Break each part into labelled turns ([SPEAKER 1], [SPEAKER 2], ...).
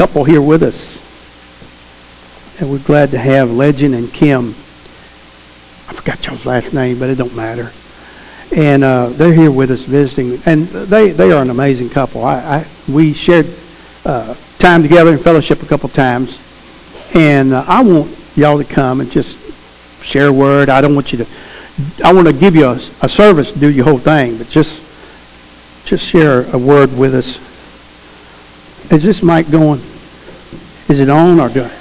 [SPEAKER 1] couple here with us. And we're glad to have Legend and Kim. I forgot y'all's last name, but it don't matter. And they're here with us visiting. And they are an amazing couple. We shared time together in fellowship a couple times. And I want y'all to come and just share a word. I want to give you a service to do your whole thing, but just share a word with us. Is this mic going? Is it on or do I?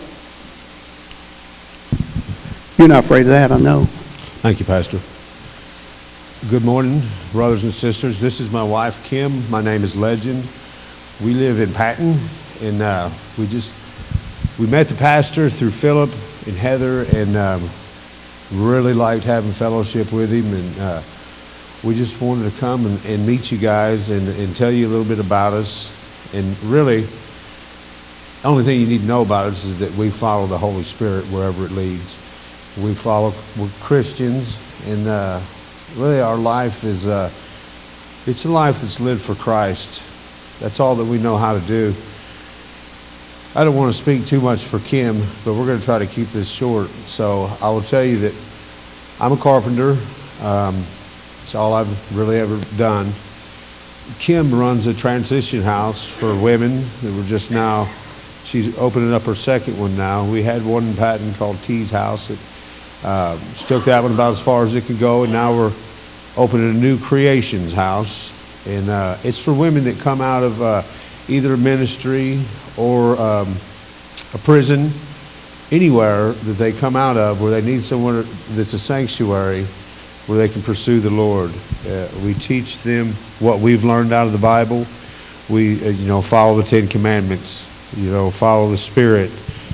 [SPEAKER 1] You're not afraid of that, I know.
[SPEAKER 2] Thank you, Pastor. Good morning, brothers and sisters. This is my wife, Kim. My name is Legend. We live in Patton, and we met the pastor through Philip and Heather, and really liked having fellowship with him, and we just wanted to come and meet you guys and tell you a little bit about us. And really, the only thing you need to know about us is that we follow the Holy Spirit wherever it leads. We're Christians, and really our life is it's a life that's lived for Christ. That's all that we know how to do. I don't want to speak too much for Kim, but we're going to try to keep this short. So I will tell you that I'm a carpenter. It's all I've really ever done. Kim runs a transition house for women that we're just now, she's opening up her second one now. We had one in Patton called T's House. She took that one about as far as it could go, and now we're opening a new Creations House. And it's for women that come out of either a ministry or a prison, anywhere that they come out of where they need someone that's a sanctuary where they can pursue the Lord. We teach them what we've learned out of the Bible. We, follow the Ten Commandments. Follow the Spirit.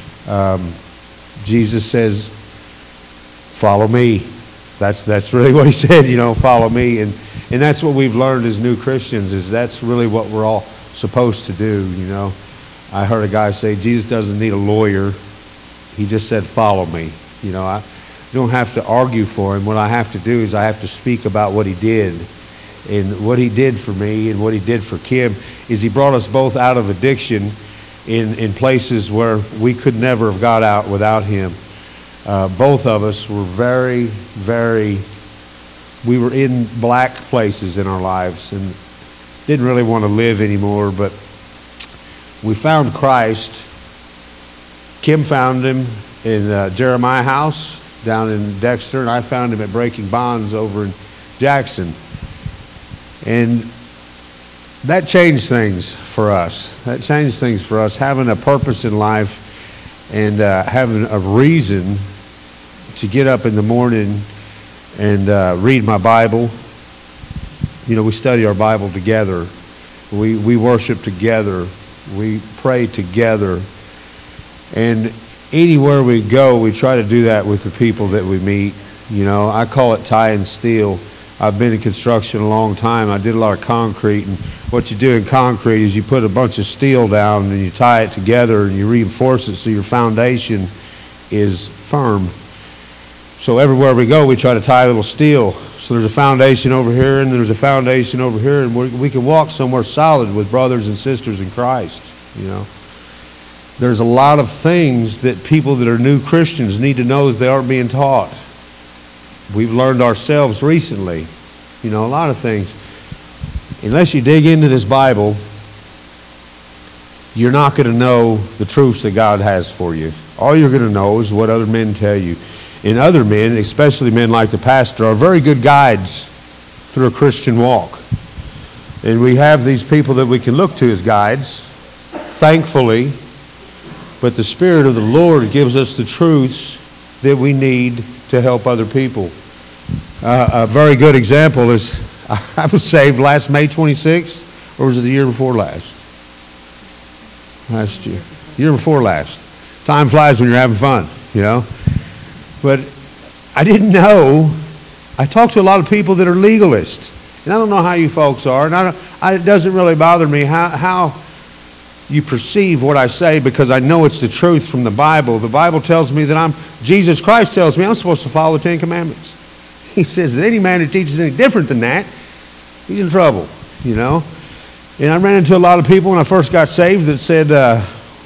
[SPEAKER 2] Jesus says, "Follow me." That's really what he said. Follow me, and that's what we've learned as new Christians. Is that's really what we're all supposed to do. I heard a guy say Jesus doesn't need a lawyer. He just said, "Follow me." I don't have to argue for him. What I have to do is I have to speak about what he did. And what he did for me and what he did for Kim is he brought us both out of addiction in places where we could never have got out without him. Both of us were we were in black places in our lives and didn't really want to live anymore, but we found Christ. Kim found him in Jeremiah House down in Dexter, and I found him at Breaking Bonds over in Jackson. And that changed things for us. Having a purpose in life and having a reason to get up in the morning and read my Bible. We study our Bible together. We worship together. We pray together. And anywhere we go, we try to do that with the people that we meet. I call it tie and steel. I've been in construction a long time. I did a lot of concrete, and what you do in concrete is you put a bunch of steel down and you tie it together and you reinforce it so your foundation is firm. So everywhere we go, we try to tie a little steel. So there's a foundation over here and there's a foundation over here, and we can walk somewhere solid with brothers and sisters in Christ. There's a lot of things that people that are new Christians need to know that they aren't being taught. We've learned ourselves recently, a lot of things. Unless you dig into this Bible, you're not going to know the truths that God has for you. All you're going to know is what other men tell you. And other men, especially men like the pastor, are very good guides through a Christian walk. And we have these people that we can look to as guides, thankfully. But the Spirit of the Lord gives us the truths that we need to help other people. A very good example is I was saved last May 26th, or was it the year before last? Last year. Year before last. Time flies when you're having fun, But I didn't know. I talk to a lot of people that are legalists. And I don't know how you folks are. And it doesn't really bother me how you perceive what I say, because I know it's the truth from the Bible. The Bible tells me that Jesus Christ tells me I'm supposed to follow the Ten Commandments. He says that any man who teaches any different than that, he's in trouble, And I ran into a lot of people when I first got saved that said,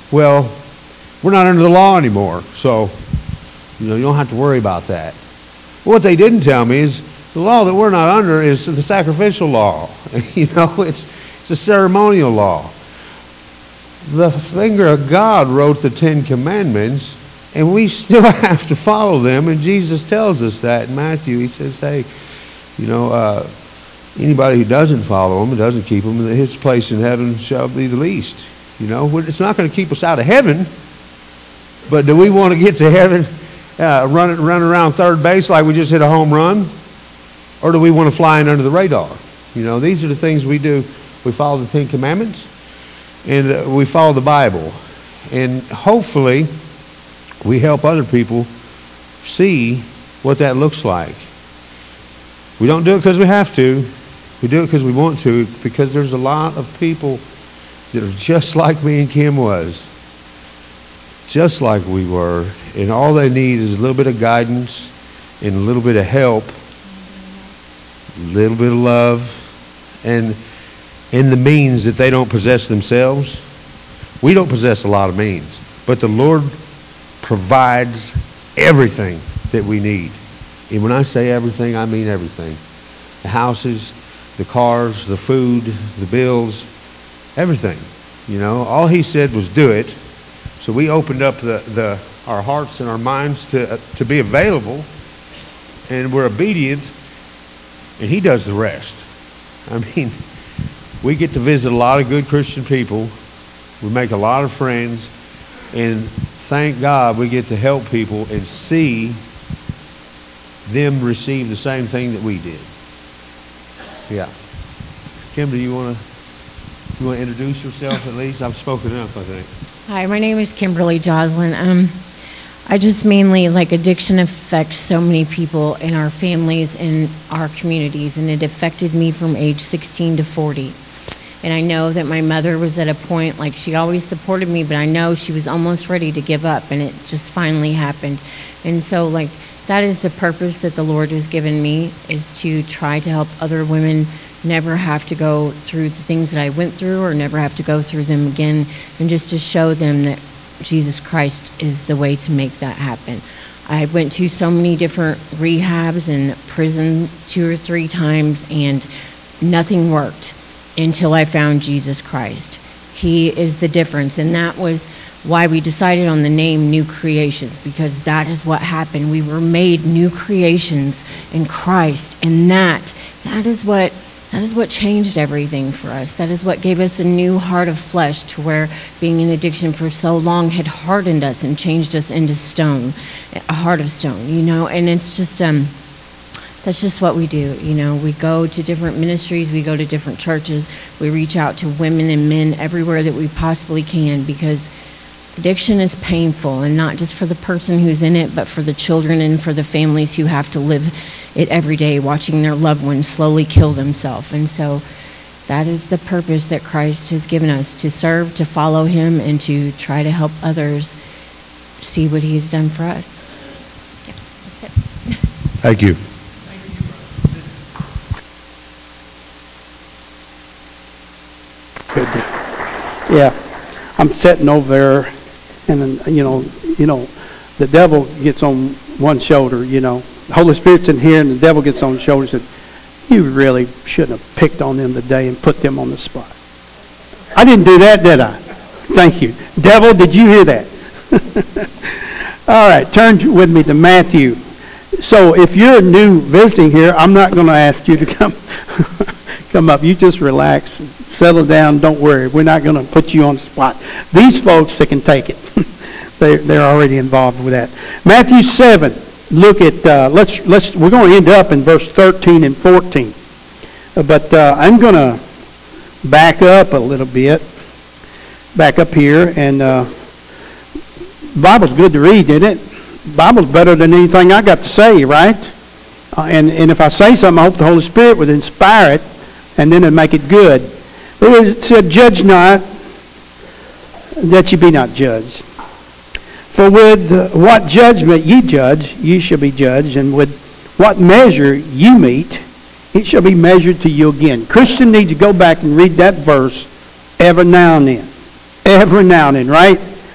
[SPEAKER 2] Well, we're not under the law anymore, so you don't have to worry about that. What they didn't tell me is the law that we're not under is the sacrificial law. It's a ceremonial law. The finger of God wrote the 10 Commandments, and we still have to follow them. And Jesus tells us that in Matthew. He says, hey, anybody who doesn't follow them, doesn't keep them, his place in heaven shall be the least. It's not going to keep us out of heaven, but do we want to get to heaven run around third base like we just hit a home run? Or do we want to fly in under the radar? These are the things we do. We follow the 10 Commandments, and we follow the Bible. And hopefully, we help other people see what that looks like. We don't do it because we have to. We do it because we want to, because there's a lot of people that are just like me and Kim was. Just like we were. And all they need is a little bit of guidance and a little bit of help, a little bit of love, and in the means that they don't possess themselves. We don't possess a lot of means, but the Lord provides everything that we need. And when I say everything, I mean everything. The houses, the cars, the food, the bills, everything. All He said was do it. So we opened up our hearts and our minds to be available, and we're obedient, and He does the rest. We get to visit a lot of good Christian people. We make a lot of friends, and thank God we get to help people and see them receive the same thing that we did. Yeah. Kim, do you want to introduce yourself at least? I've spoken enough, I think.
[SPEAKER 3] Hi, my name is Kimberly Joslin. I just mainly, addiction affects so many people in our families and our communities, and it affected me from age 16 to 40. And I know that my mother was at a point, she always supported me, but I know she was almost ready to give up, and it just finally happened. And so, that is the purpose that the Lord has given me, is to try to help other women never have to go through the things that I went through, or never have to go through them again, and just to show them that Jesus Christ is the way to make that happen. I went to so many different rehabs and prison 2 or 3 times, and nothing worked until I found Jesus Christ. He is the difference, and that was why we decided on the name New Creations, because that is what happened. We were made new creations in Christ, and that is what changed everything for us. That is what gave us a new heart of flesh, to where being in addiction for so long had hardened us and changed us into stone, a heart of stone, and it's just that's just what we do. We go to different ministries, we go to different churches, we reach out to women and men everywhere that we possibly can, because addiction is painful, and not just for the person who's in it, but for the children and for the families who have to live it every day, watching their loved ones slowly kill themselves. And so that is the purpose that Christ has given us, to serve, to follow Him, and to try to help others see what He has done for us. Yeah, that's it.
[SPEAKER 2] Thank you.
[SPEAKER 1] Good. Yeah, I'm sitting over there, and then, the devil gets on one shoulder. The Holy Spirit's in here, and the devil gets on the shoulder and said, "You really shouldn't have picked on them today and put them on the spot." I didn't do that, did I? Thank you, devil. Did you hear that? All right, turn with me to Matthew. So, if you're new visiting here, I'm not going to ask you to come up. You just relax. Settle down. Don't worry. We're not going to put you on the spot. These folks, they can take it. They're already involved with that. Matthew 7. Look at. We're going to end up in verse 13 and 14. But I'm going to back up a little bit. Back up here, and the Bible's good to read, isn't it? The Bible's better than anything I got to say, right? And if I say something, I hope the Holy Spirit would inspire it, and then it'd make it good. It said, "Judge not, that ye be not judged. For with what judgment ye judge, ye shall be judged, and with what measure you mete, it shall be measured to you again." Christian needs to go back and read that verse every now and then. Every now and then, right?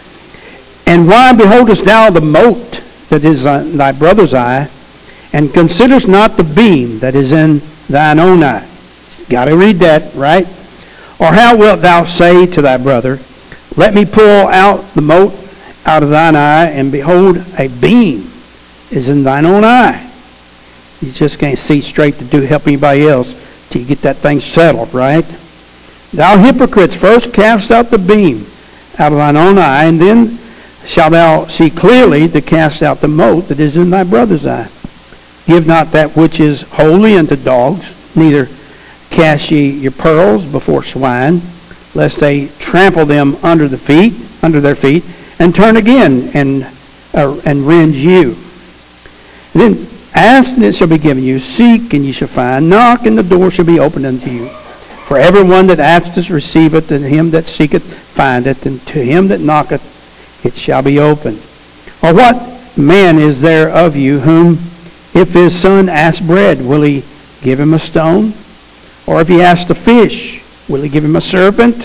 [SPEAKER 1] And why beholdest thou the mote that is in thy brother's eye, and considerest not the beam that is in thine own eye? Got to read that, right? Or how wilt thou say to thy brother, let me pull out the mote out of thine eye, and behold, a beam is in thine own eye? You just can't see straight to help anybody else till you get that thing settled, right? Thou hypocrites, first cast out the beam out of thine own eye, and then shalt thou see clearly to cast out the mote that is in thy brother's eye. Give not that which is holy unto dogs, neither cast ye your pearls before swine, lest they trample them under their feet, and turn again and rend you. Then ask, and it shall be given you. Seek, and ye shall find. Knock, and the door shall be opened unto you. For everyone that asketh receiveth, and him that seeketh findeth, and to him that knocketh it shall be opened. Or what man is there of you whom, if his son asks bread, will he give him a stone? Or if he asks a fish, will he give him a serpent?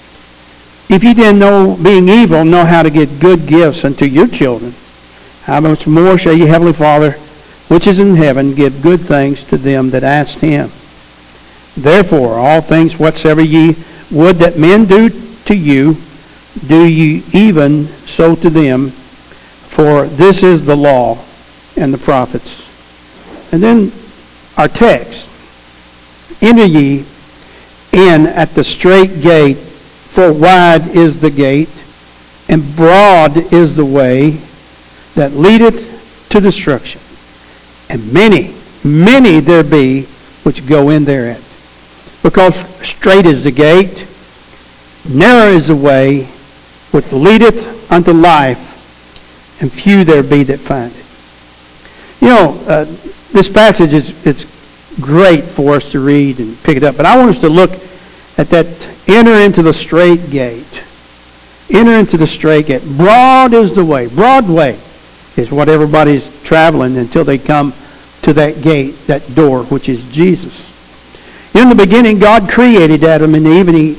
[SPEAKER 1] If ye then, being evil, know how to give good gifts unto your children, how much more shall your heavenly Father, which is in heaven, give good things to them that ask him? Therefore, all things whatsoever ye would that men do to you, do ye even so to them, for this is the law and the prophets. And then our text, enter ye in at the strait gate, for wide is the gate, and broad is the way that leadeth to destruction. And many, many there be which go in thereat. Because strait is the gate, narrow is the way which leadeth unto life, and few there be that find it. You know, this passage is great for us to read and pick it up, but I want us to look at that, enter into the strait gate. Enter into the strait gate. Broad is the way. Broad way is what everybody's traveling until they come to that gate, that door, which is Jesus. In the beginning, God created Adam and Eve, and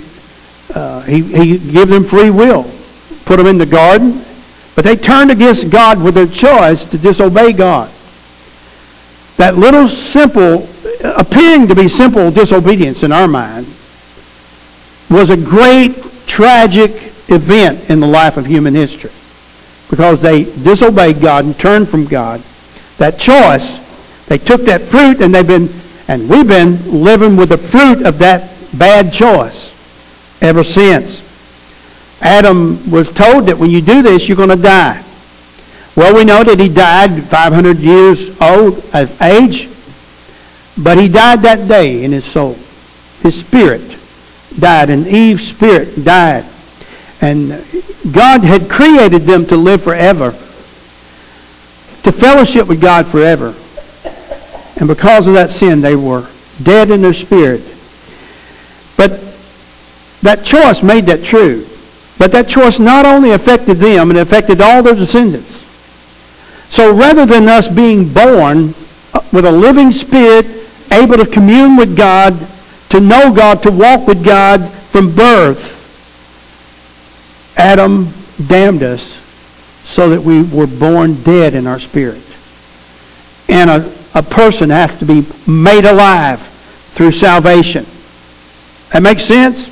[SPEAKER 1] He gave them free will, put them in the garden, but they turned against God with their choice to disobey God. That little simple, appearing to be simple disobedience in our mind, was a great, tragic event in the life of human history, because they disobeyed God and turned from God. That choice, they took that fruit, and we've been living with the fruit of that bad choice ever since. Adam was told that when you do this, you're going to die. Well, we know that he died 500 years old of age, but he died that day in his soul. His spirit died, and Eve's spirit died. And God had created them to live forever, to fellowship with God forever. And because of that sin, they were dead in their spirit. But that choice made that true. But that choice not only affected them, it affected all their descendants. So rather than us being born with a living spirit, able to commune with God, to know God, to walk with God from birth, Adam damned us so that we were born dead in our spirit. And a person has to be made alive through salvation. That makes sense?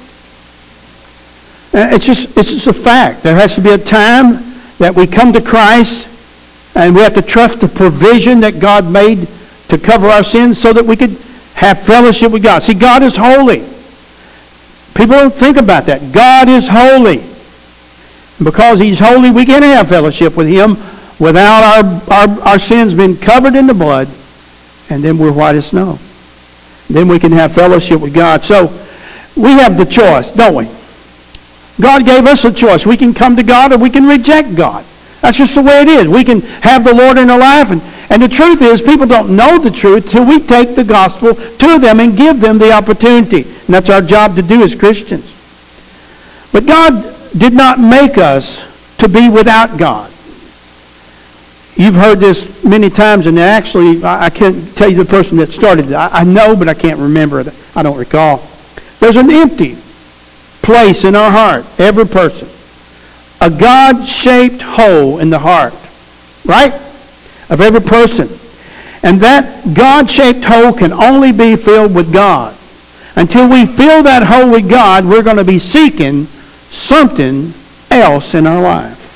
[SPEAKER 1] It's just a fact. There has to be a time that we come to Christ, and we have to trust the provision that God made to cover our sins so that we could have fellowship with God. See, God is holy. People don't think about that. God is holy. And because He's holy, we can't have fellowship with Him without our sins being covered in the blood, and then we're white as snow. Then we can have fellowship with God. So we have the choice, don't we? God gave us a choice. We can come to God or we can reject God. That's just the way it is. We can have the Lord in our life. And the truth is, people don't know the truth till we take the gospel to them and give them the opportunity. And that's our job to do as Christians. But God did not make us to be without God. You've heard this many times, and actually, I can't tell you the person that started it. I know, but I can't remember it. I don't recall. There's an empty place in our heart, every person. a God-shaped hole in the heart, right, of every person. And that God-shaped hole can only be filled with God. Until we fill that hole with God, we're going to be seeking something else in our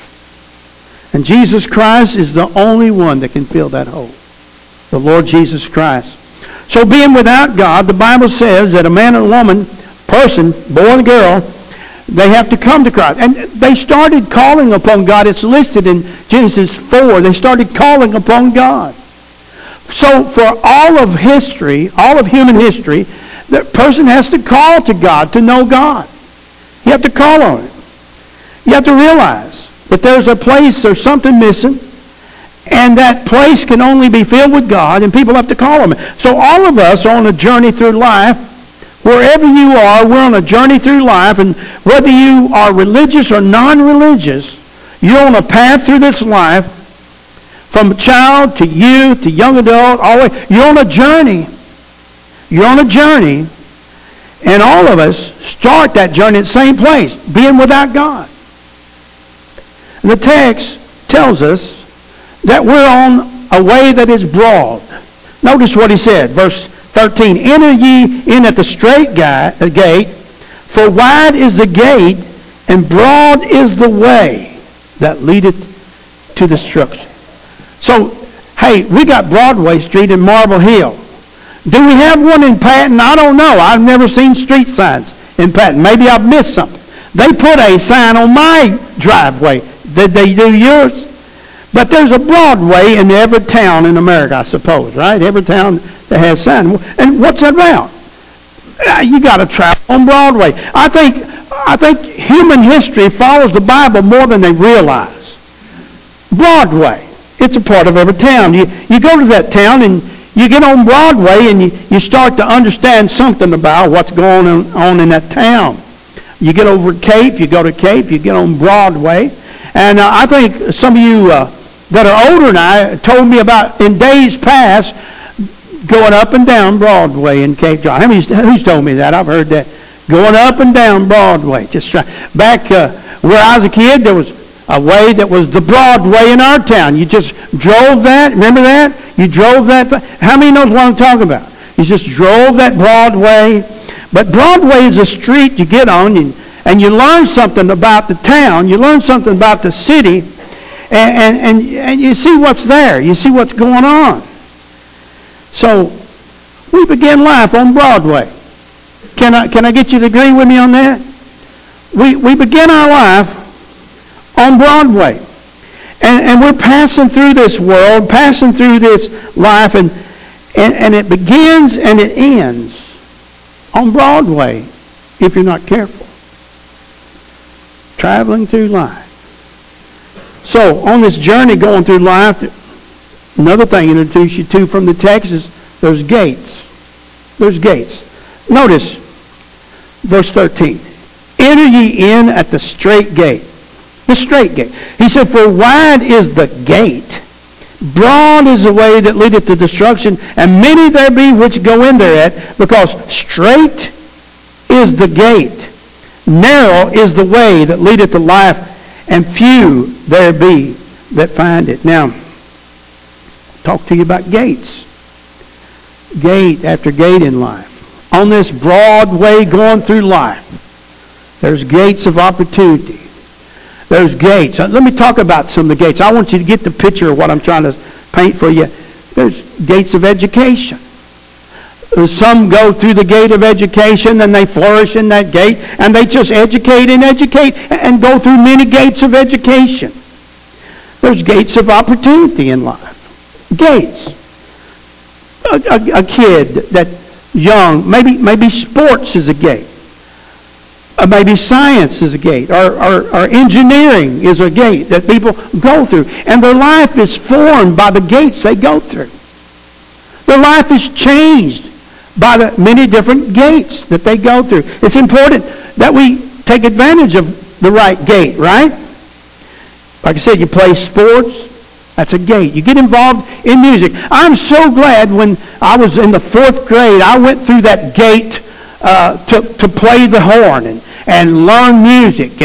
[SPEAKER 1] life. And Jesus Christ is the only one that can fill that hole. The Lord Jesus Christ. So being without God, the Bible says that a man and a woman, person, boy and girl, they have to come to Christ. And they started calling upon God. It's listed in Genesis 4. They started calling upon God. So for all of history, all of human history, the person has to call to God to know God. You have to call on Him. You have to realize that there's a place, there's something missing, and that place can only be filled with God, and people have to call on Him. So all of us are on a journey through life. Wherever you are, we're on a journey through life, and whether you are religious or non-religious, you're on a path through this life, from child to youth to young adult, all the way. You're on a journey. You're on a journey, and all of us start that journey at the same place, being without God. And the text tells us that we're on a way that is broad. Notice what he said, verse 13. Enter ye in at the straight gate, for wide is the gate, and broad is the way that leadeth to destruction. So, hey, we got Broadway Street and Marble Hill. Do we have one in Patton? I don't know. I've never seen street signs in Patton. Maybe I've missed something. They put a sign on my driveway. Did they do yours? But there's a Broadway in every town in America, I suppose, right? Every town that has sign. And what's that about? You got to travel on Broadway. I think human history follows the Bible more than they realize. Broadway. It's a part of every town. You go to that town and you get on Broadway and you start to understand something about what's going on in that town. You get over Cape, you go to Cape, you get on Broadway. And I think some of you that are older than I told me about in days past going up and down Broadway in Cape John. Who's told me that? I've heard that. Going up and down Broadway. Back where I was a kid, there was a way that was the Broadway in our town. You just drove that. Remember that? You drove that. How many knows what I'm talking about? You just drove that Broadway. But Broadway is a street you get on, and you learn something about the town. You learn something about the city, and you see what's there. You see what's going on. So we begin life on Broadway. Can I get you to agree with me on that? We begin our life on Broadway. And we're passing through this world, passing through this life, and it begins and it ends on Broadway if you're not careful. Traveling through life. So on this journey going through life, another thing to introduce you to from the text is there's gates. There's gates. Notice verse 13. Enter ye in at the straight gate. The straight gate. He said, for wide is the gate, broad is the way that leadeth to destruction, and many there be which go in thereat, because straight is the gate, narrow is the way that leadeth to life, and few there be that find it. Now, talk to you about gates. Gate after gate in life. On this broad way going through life, there's gates of opportunity. There's gates. Let me talk about some of the gates. I want you to get the picture of what I'm trying to paint for you. There's gates of education. Some go through the gate of education and they flourish in that gate, and they just educate and go through many gates of education. There's gates of opportunity in life. Gates. A kid that's young, maybe sports is a gate. Maybe science is a gate, or engineering is a gate that people go through. And their life is formed by the gates they go through. Their life is changed by the many different gates that they go through. It's important that we take advantage of the right gate, right? Like I said, you play sports, that's a gate. You get involved in music. I'm so glad when I was in the 4th grade, I went through that gate to play the horn and learn music. And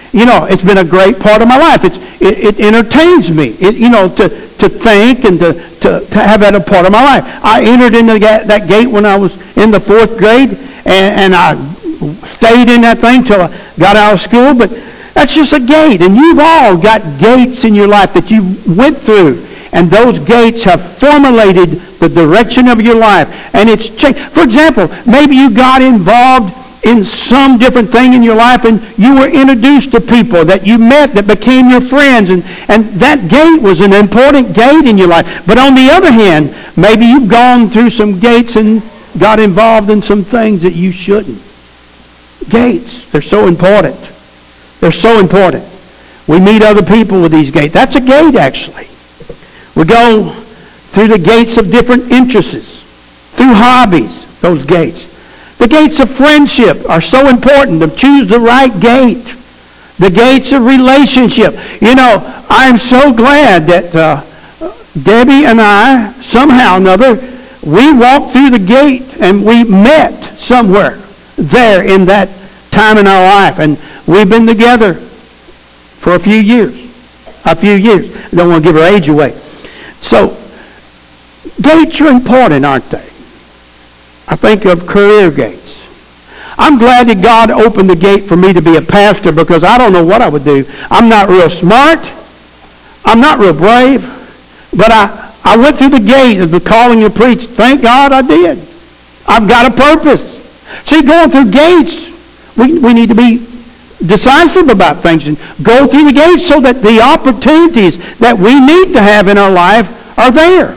[SPEAKER 1] It's been a great part of my life. It entertains me, to think and to have that a part of my life. I entered into that gate when I was in the 4th grade, and I stayed in that thing till I got out of school, but that's just a gate, and you've all got gates in your life that you went through, and those gates have formulated the direction of your life, and it's changed. For example, maybe you got involved in some different thing in your life, and you were introduced to people that you met that became your friends, and that gate was an important gate in your life. But on the other hand, maybe you've gone through some gates and got involved in some things that you shouldn't. Gates, they're so important. They're so important. We meet other people with these gates. That's a gate, actually. We go through the gates of different interests, through hobbies, those gates. The gates of friendship are so important, to choose the right gate. The gates of relationship. I'm so glad that Debbie and I, somehow or another, we walked through the gate and we met somewhere there in that time in our life. And we've been together for a few years. I don't want to give her age away. So, gates are important, aren't they? I think of career gates. I'm glad that God opened the gate for me to be a pastor, because I don't know what I would do. I'm not real smart. I'm not real brave. But I went through the gate of the calling to preach. Thank God I did. I've got a purpose. See, going through gates, we need to be decisive about things and go through the gates so that the opportunities that we need to have in our life are there.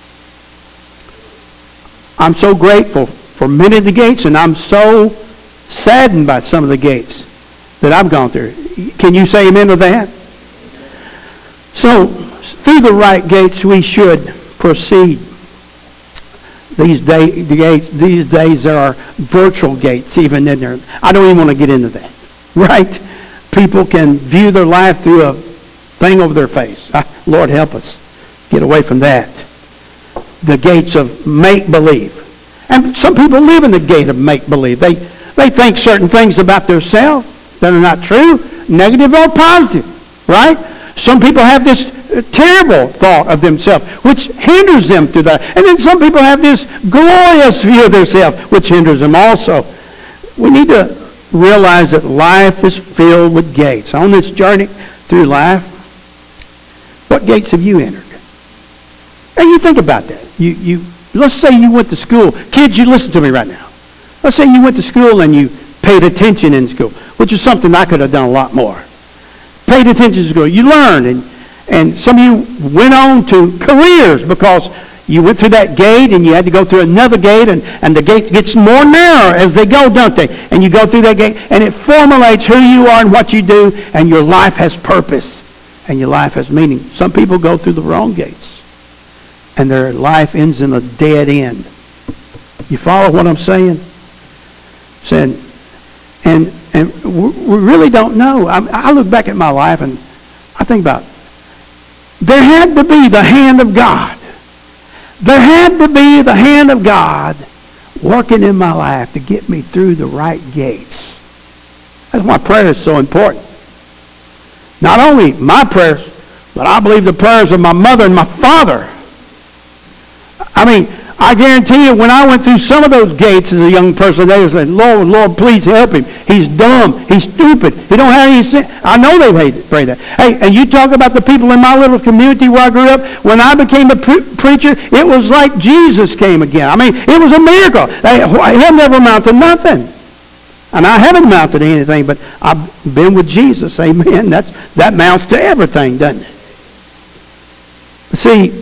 [SPEAKER 1] I'm so grateful for many of the gates, and I'm so saddened by some of the gates that I've gone through. Can you say amen to that? So, through the right gates we should proceed. These days there are virtual gates even in there. I don't even want to get into that. Right? People can view their life through a thing over their face. Lord help us get away from that. The gates of make-believe. And some people live in the gate of make-believe. They think certain things about themselves that are not true, negative or positive. Right? Some people have this terrible thought of themselves, which hinders them through that. And then some people have this glorious view of themselves, which hinders them also. We need to realize that life is filled with gates. On this journey through life, what gates have you entered? And you think about that. Let's say you went to school. Kids, you listen to me right now. Let's say you went to school and you paid attention in school, which is something I could have done a lot more. Paid attention to school. You learned, and some of you went on to careers because you went through that gate and you had to go through another gate, and the gate gets more narrow as they go, don't they? And you go through that gate and it formulates who you are and what you do, and your life has purpose and your life has meaning. Some people go through the wrong gates and their life ends in a dead end. You follow what I'm saying? And we really don't know. I look back at my life and I think about, there had to be the hand of God. There had to be the hand of God working in my life to get me through the right gates. That's why prayer is so important. Not only my prayers, but I believe the prayers of my mother and my father. I mean, I guarantee you, when I went through some of those gates as a young person, they were saying, Lord, Lord, please help him. He's dumb. He's stupid. He don't have any sense. I know they pray that. Hey, and you talk about the people in my little community where I grew up. When I became a preacher, it was like Jesus came again. I mean, it was a miracle. He'll never amount to nothing. And I haven't amounted to anything, but I've been with Jesus. Amen. That amounts to everything, doesn't it? But see,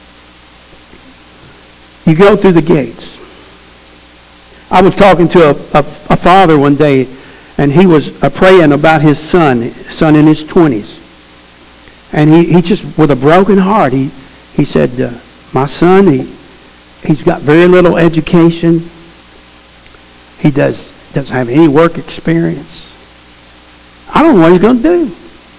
[SPEAKER 1] you go through the gates. I was talking to a father one day, and he was praying about his son in his 20s. And he just, with a broken heart, he said, my son, he's got very little education. He doesn't have any work experience. I don't know what he's going to do.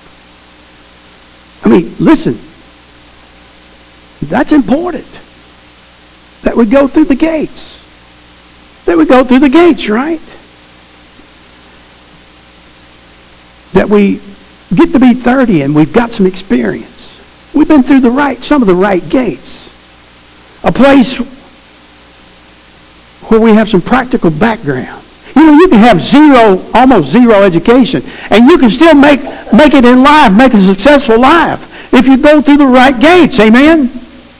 [SPEAKER 1] I mean, listen, that's important. That we go through the gates. That we go through the gates, right? that we get to be 30 and we've got some experience. We've been through some of the right gates. A place where we have some practical background. You can have almost zero education, and you can still make it in life, make a successful life, if you go through the right gates. Amen?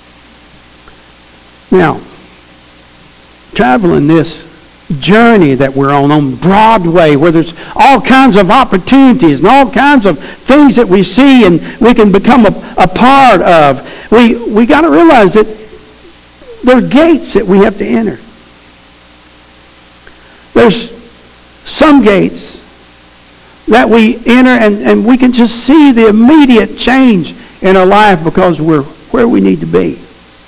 [SPEAKER 1] Now, traveling this journey that we're on Broadway, where there's all kinds of opportunities and all kinds of things that we see and we can become a part of, we got to realize that there are gates that we have to enter. There's some gates that we enter and we can just see the immediate change in our life because we're where we need to be.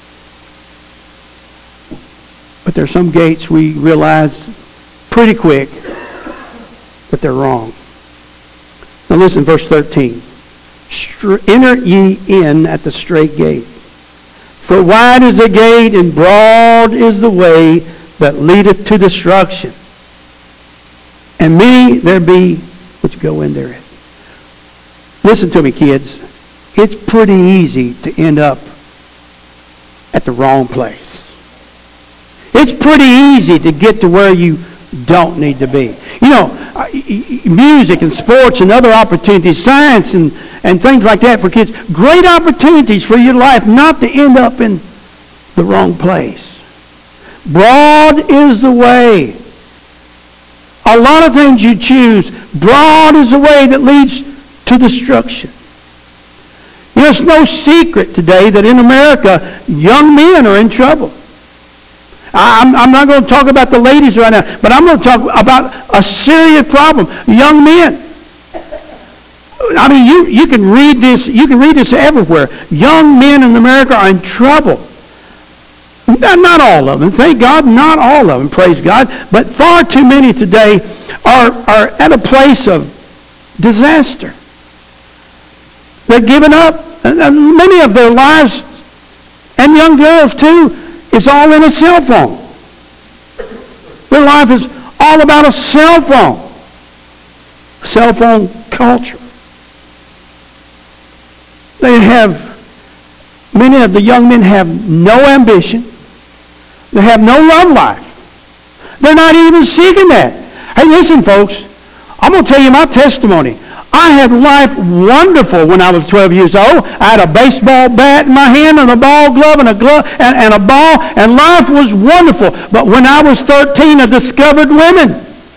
[SPEAKER 1] But there's some gates we realize pretty quick that they're wrong. Now listen, verse 13. Enter ye in at the straight gate. For wide is the gate and broad is the way that leadeth to destruction. And many there be which go in therein. Listen to me, kids. It's pretty easy to end up at the wrong place. It's pretty easy to get to where you don't need to be. Music and sports and other opportunities, science and things like that for kids, great opportunities for your life not to end up in the wrong place. Broad is the way. A lot of things you choose, broad is the way that leads to destruction. It's no secret today that in America, young men are in trouble. I'm not going to talk about the ladies right now, but I'm going to talk about a serious problem. Young men. I mean, you can read this. You can read this everywhere. Young men in America are in trouble. Not all of them. Thank God, not all of them. Praise God. But far too many today are at a place of disaster. They're giving up. And many of their lives, and young girls too, is all in a cell phone. Their life is all about a cell phone. Cell phone culture. Many of the young men have no ambition. They have no love life. They're not even seeking that. Hey, listen, folks. I'm going to tell you my testimony. I had life wonderful when I was 12 years old. I had a baseball bat in my hand and a ball glove and a ball, and life was wonderful. But when I was 13, I discovered women.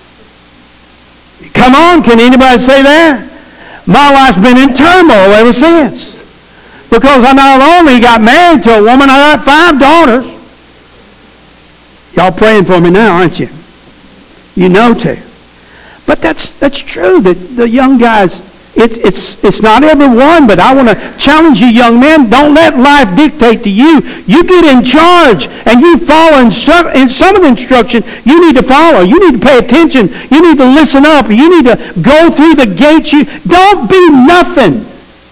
[SPEAKER 1] Come on, can anybody say that? My life's been in turmoil ever since. Because I not only got married to a woman, I got 5 daughters. Y'all praying for me now, aren't you? You know to. But that's true that the young guys, it's not everyone, but I want to challenge you young men, don't let life dictate to you. You get in charge and you follow in some of the instruction you need to follow. You need to pay attention. You need to listen up. You need to go through the gates. Don't be nothing.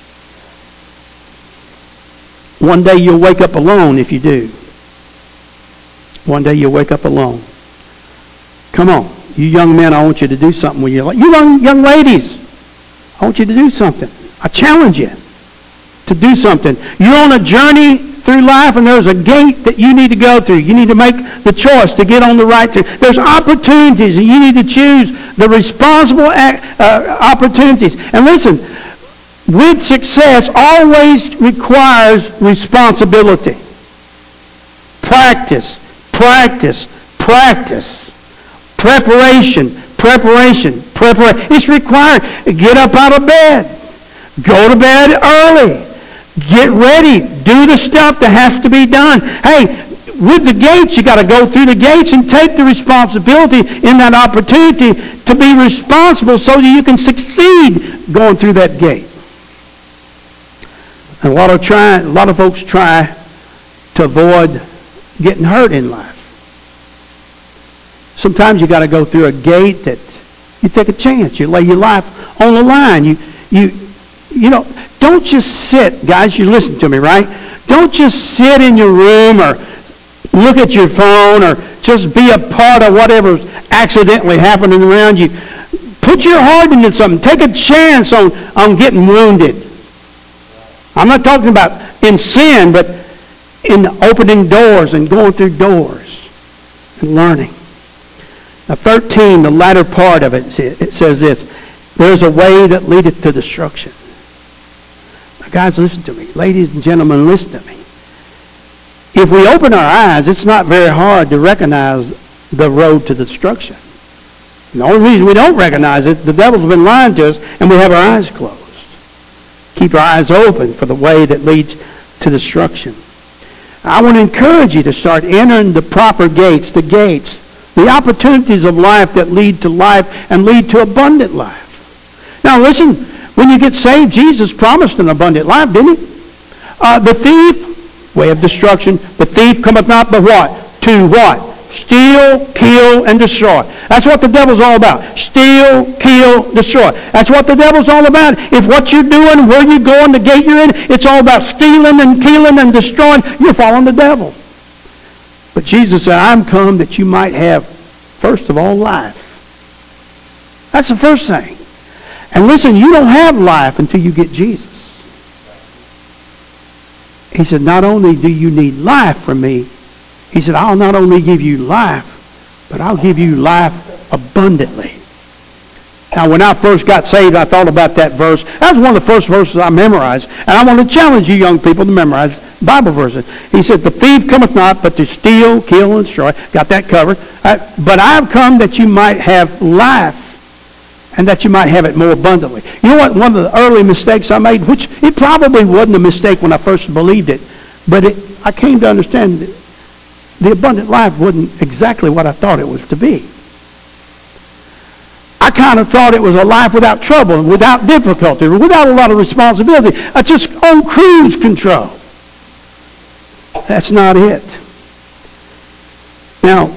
[SPEAKER 1] One day you'll wake up alone if you do. One day you'll wake up alone. Come on. You young men, I want you to do something with your life. You young ladies, I want you to do something. I challenge you to do something. You're on a journey through life and there's a gate that you need to go through. You need to make the choice to get on the right track. There's opportunities and you need to choose the responsible opportunities. And listen, with success always requires responsibility. Practice. Preparation. It's required. Get up out of bed. Go to bed early. Get ready. Do the stuff that has to be done. Hey, with the gates, you got to go through the gates and take the responsibility in that opportunity to be responsible so that you can succeed going through that gate. And a lot of folks try to avoid getting hurt in life. Sometimes you got to go through a gate that you take a chance. You lay your life on the line. You know, don't just sit, guys, you listen to me, right? Don't just sit in your room or look at your phone or just be a part of whatever's accidentally happening around you. Put your heart into something. Take a chance on getting wounded. I'm not talking about in sin, but in opening doors and going through doors and learning. Now 13, the latter part of it, it says this. There's a way that leadeth to destruction. Now guys, listen to me. Ladies and gentlemen, listen to me. If we open our eyes, it's not very hard to recognize the road to destruction. The only reason we don't recognize it, the devil's been lying to us, and we have our eyes closed. Keep our eyes open for the way that leads to destruction. I want to encourage you to start entering the proper gates, the opportunities of life that lead to life and lead to abundant life. Now listen, when you get saved, Jesus promised an abundant life, didn't he? The thief, way of destruction, the thief cometh not but what? To what? Steal, kill, and destroy. That's what the devil's all about. Steal, kill, destroy. That's what the devil's all about. If what you're doing, where you're going, the gate you're in, it's all about stealing and killing and destroying, you're following the devil. But Jesus said, I'm come that you might have, first of all, life. That's the first thing. And listen, you don't have life until you get Jesus. He said, not only do you need life from me, he said, I'll not only give you life, but I'll give you life abundantly. Now, when I first got saved, I thought about that verse. That was one of the first verses I memorized. And I want to challenge you young people to memorize Bible verses. He said, the thief cometh not, but to steal, kill, and destroy. Got that covered. But I've come that you might have life, and that you might have it more abundantly. You know what? One of the early mistakes I made, which it probably wasn't a mistake when I first believed it, but I came to understand that the abundant life wasn't exactly what I thought it was to be. I kind of thought it was a life without trouble, without difficulty, without a lot of responsibility. Just on cruise control. That's not it. Now,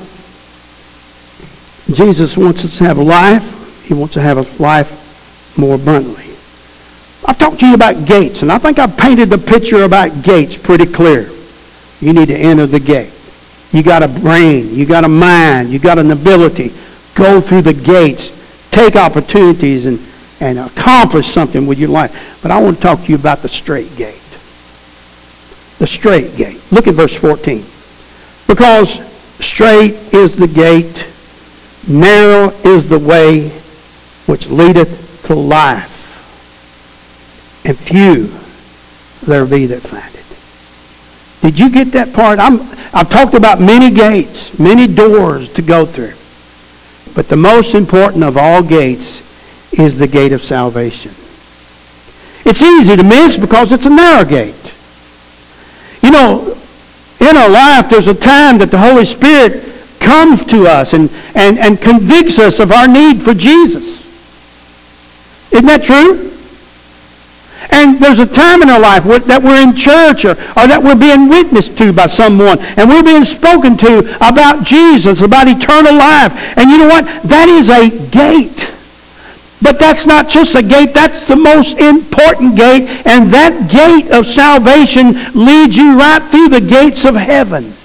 [SPEAKER 1] Jesus wants us to have a life. He wants to have a life more abundantly. I've talked to you about gates, and I think I've painted the picture about gates pretty clear. You need to enter the gate. You got a brain, you got a mind, you got an ability. Go through the gates, take opportunities, and accomplish something with your life. But I want to talk to you about the straight gate. The straight gate. Look at verse 14. Because straight is the gate, narrow is the way which leadeth to life, and few there be that find it. Did you get that part? I've talked about many gates, many doors to go through. But the most important of all gates is the gate of salvation. It's easy to miss because it's a narrow gate. You know, in our life there's a time that the Holy Spirit comes to us and convicts us of our need for Jesus. Isn't that true? And there's a time in our life that we're in church or that we're being witnessed to by someone. And we're being spoken to about Jesus, about eternal life. And you know what? That is a gate. But that's not just a gate. That's the most important gate. And that gate of salvation leads you right through the gates of heaven.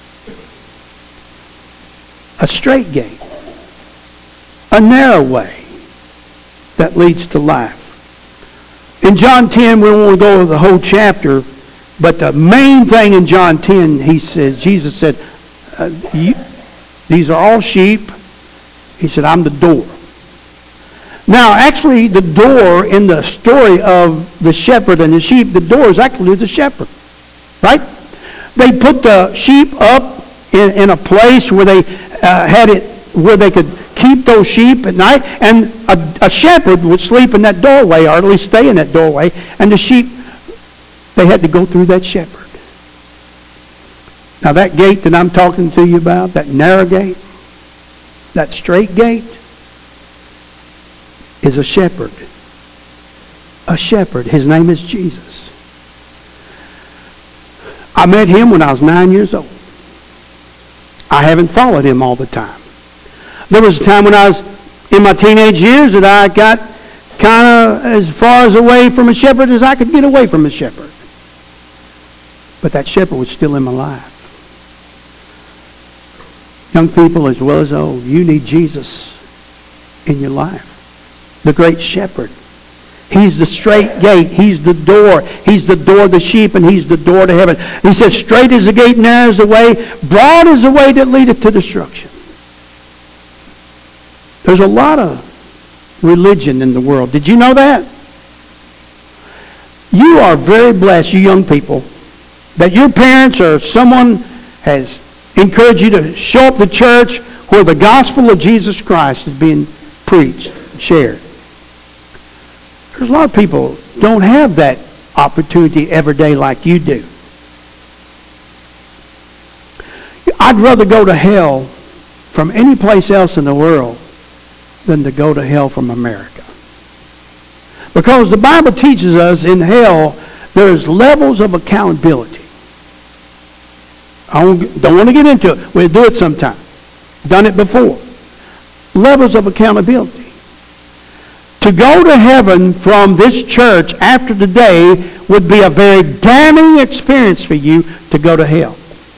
[SPEAKER 1] A straight gate. A narrow way that leads to life. In John 10, we don't want to go over the whole chapter, but the main thing in John 10, Jesus said, these are all sheep. He said, I'm the door. Now, actually, the door in the story of the shepherd and the sheep, the door is actually the shepherd. Right? They put the sheep up in a place where they had it, where they could keep those sheep at night, and a shepherd would sleep in that doorway, or at least stay in that doorway, and the sheep, they had to go through that shepherd. Now that gate that I'm talking to you about, that narrow gate, that straight gate, is a shepherd. A shepherd. His name is Jesus. I met him when I was 9 years old. I haven't followed him all the time. There was a time when I was in my teenage years that I got kind of as far as away from a shepherd as I could get away from a shepherd. But that shepherd was still in my life. Young people as well as old, you need Jesus in your life. the great shepherd. He's the straight gate. He's the door. He's the door of the sheep, and He's the door to heaven. He says, straight is the gate, narrow is the way, broad is the way that leadeth to destruction. There's a lot of religion in the world. Did you know that? You are very blessed, you young people, that your parents or someone has encouraged you to show up to church where the gospel of Jesus Christ is being preached, shared. There's a lot of people don't have that opportunity every day like you do. I'd rather go to hell from any place else in the world than to go to hell from America. Because the Bible teaches us in hell there's levels of accountability. I don't want to get into it. We'll do it sometime. Done it before. Levels of accountability. To go to heaven from this church after today would be a very damning experience for you to go to hell.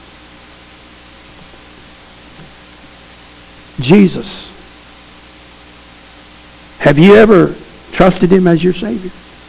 [SPEAKER 1] Jesus. Have you ever trusted Him as your Savior?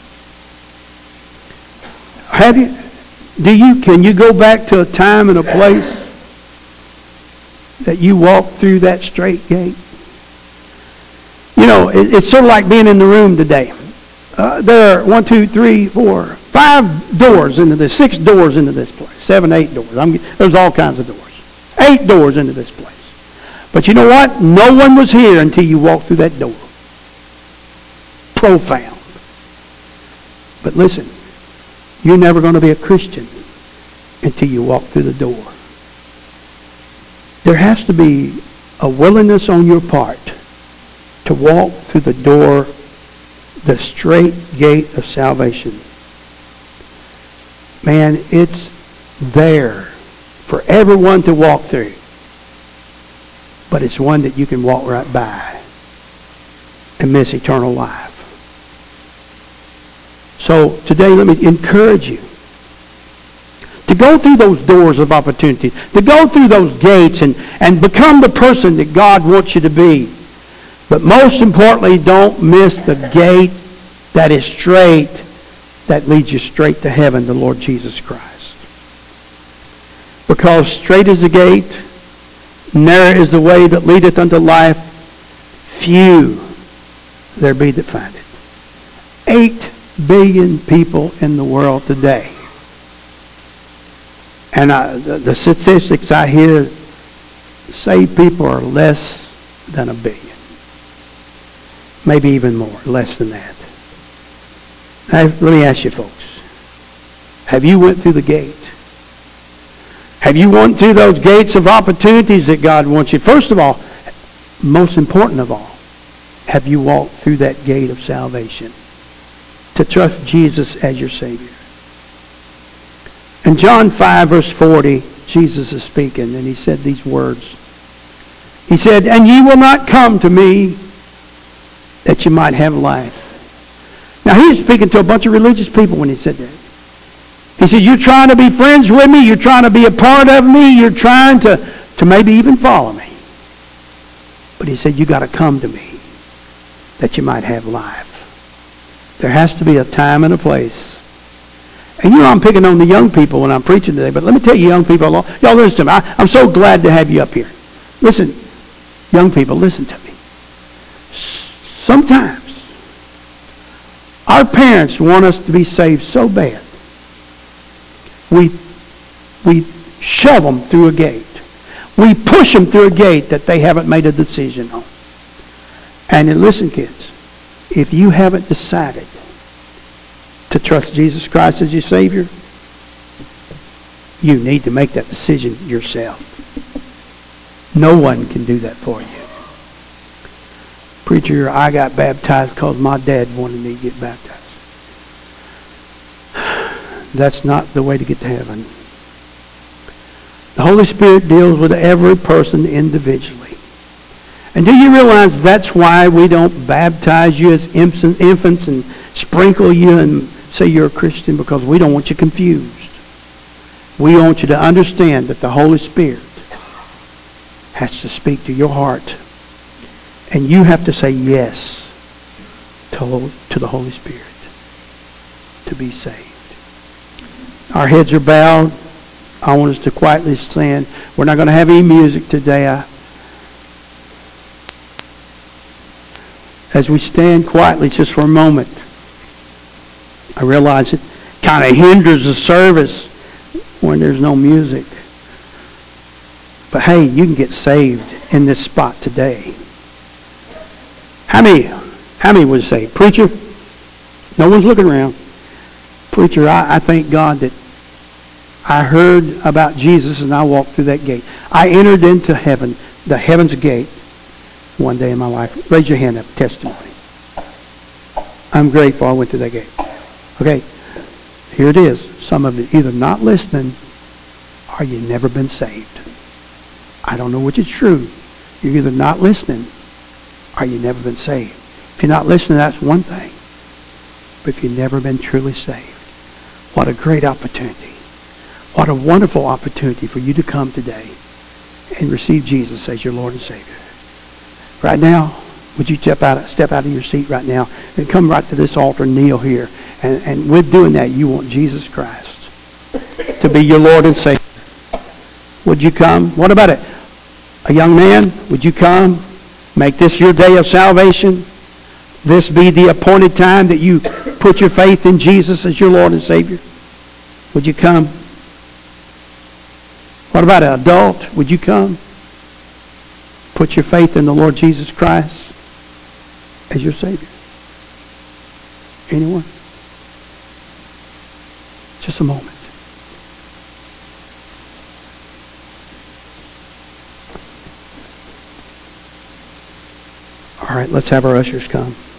[SPEAKER 1] Have you? Can you go back to a time and a place that you walked through that straight gate? You know, it's sort of like being in the room today. There are 1, 2, 3, 4, 5 doors into this, 6 doors into this place, 7, 8 doors. There's all kinds of doors. 8 doors into this place. But you know what? No one was here until you walked through that door. Profound. But listen, you're never going to be a Christian until you walk through the door. There has to be a willingness on your part to walk through the door, the straight gate of salvation. Man, it's there for everyone to walk through. But it's one that you can walk right by and miss eternal life. So today, let me encourage you to go through those doors of opportunity, to go through those gates and become the person that God wants you to be. But most importantly, don't miss the gate that is straight, that leads you straight to heaven, the Lord Jesus Christ. Because straight is the gate, narrow is the way that leadeth unto life, few there be that find it. 8 billion people in the world today. And the statistics I hear say people are less than 1 billion. Maybe even more, less than that. Now, let me ask you folks, have you went through the gate? Have you went through those gates of opportunities that God wants you? First of all, most important of all, have you walked through that gate of salvation to trust Jesus as your Savior? In John 5, verse 40, Jesus is speaking, and He said these words. He said, "And ye will not come to me that you might have life." Now, He was speaking to a bunch of religious people when He said that. He said, you're trying to be friends with me, you're trying to be a part of me, you're trying to maybe even follow me. But He said, you got to come to me that you might have life. There has to be a time and a place. And you know, I'm picking on the young people when I'm preaching today, but let me tell you, young people, y'all listen to me. I'm so glad to have you up here. Listen, young people, listen to me. Sometimes our parents want us to be saved so bad. We shove them through a gate. We push them through a gate that they haven't made a decision on. And then listen, kids, if you haven't decided to trust Jesus Christ as your Savior, you need to make that decision yourself. No one can do that for you. Preacher, I got baptized because my dad wanted me to get baptized. That's not the way to get to heaven. The Holy Spirit deals with every person individually. And do you realize that's why we don't baptize you as infants and sprinkle you and say you're a Christian? Because we don't want you confused. We want you to understand that the Holy Spirit has to speak to your heart. And you have to say yes to the Holy Spirit to be saved. Our heads are bowed. I want us to quietly stand. We're not going to have any music today. As we stand quietly just for a moment, I realize it kind of hinders the service when there's no music. But hey, you can get saved in this spot today. How many would say, preacher? No one's looking around. Preacher, I thank God that I heard about Jesus and I walked through that gate. I entered into heaven, the heaven's gate, one day in my life. Raise your hand up, testimony. I'm grateful I went through that gate. Okay, here it is. Some of you either not listening or you've never been saved. I don't know which is true. You're either not listening or you've never been saved. If you're not listening, that's one thing. But if you've never been truly saved, what a great opportunity. What a wonderful opportunity for you to come today and receive Jesus as your Lord and Savior. Right now, would you step out of your seat right now and come right to this altar and kneel here. And with doing that, you want Jesus Christ to be your Lord and Savior. Would you come? What about it? A young man, would you come? Make this your day of salvation. This be the appointed time that you put your faith in Jesus as your Lord and Savior. Would you come? What about an adult? Would you come? Put your faith in the Lord Jesus Christ as your Savior. Anyone? Just a moment. All right, let's have our ushers come.